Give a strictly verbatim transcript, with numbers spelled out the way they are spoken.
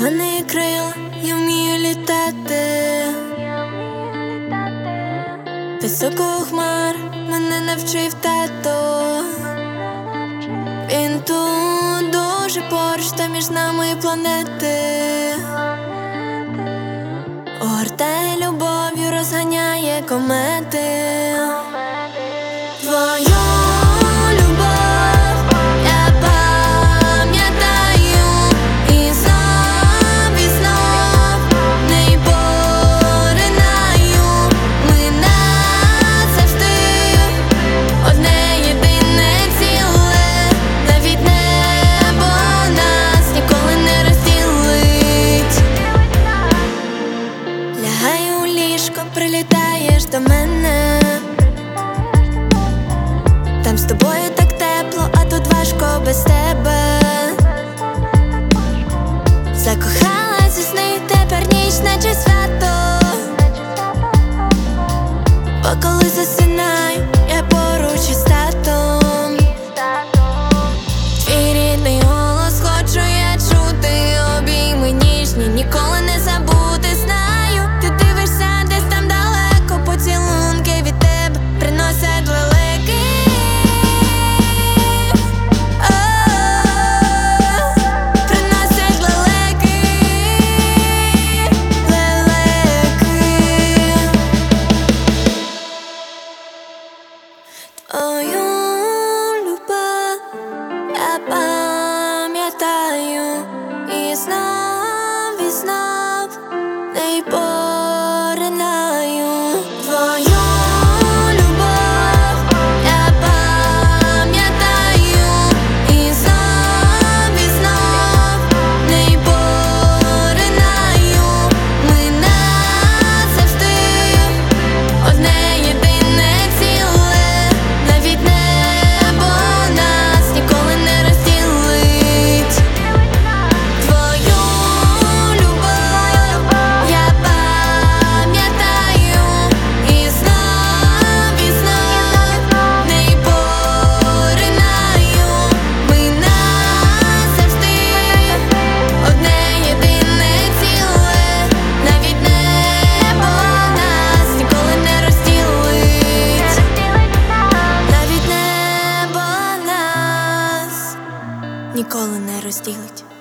мене є крила, я вмію літати. Високого хмар мене навчив тато. Він тут дуже поруч, та між нами планети. Огортає любов'ю, розганяє комети. Твою любов я пам'ятаю, і знов, і знов неї поринаю. Ми назавжди одне єдине ціле, навіть небо нас ніколи не розділить. Лягаю у ліжко, прилітаєш до мене. Там з тобою так тепло, а тут важко без тебе. Закохалась у сни, тепер ніч, наче свято. Бо коли засинаю, я поруч із татом. Твій рідний голос хочу я чути, обійми ніжні, ніколи не забути. Знаю, ти дивишся десь там далеко, поцілунки від тебе приносять лелеки. Твою любов я пам'ятаю, і знов, і знов неї поринаю. Твою любов я пам'ятаю, і знов, і знов неї поринаю. Ми назавжди одне єдине ціле, навіть небо нас ніколи не розділить. Твою любов я пам'ятаю, і знов, і знов неї поринаю. Ми назавжди одне єдине ціле, навіть небо нас ніколи не розділить. Навіть небо нас ніколи не розділить.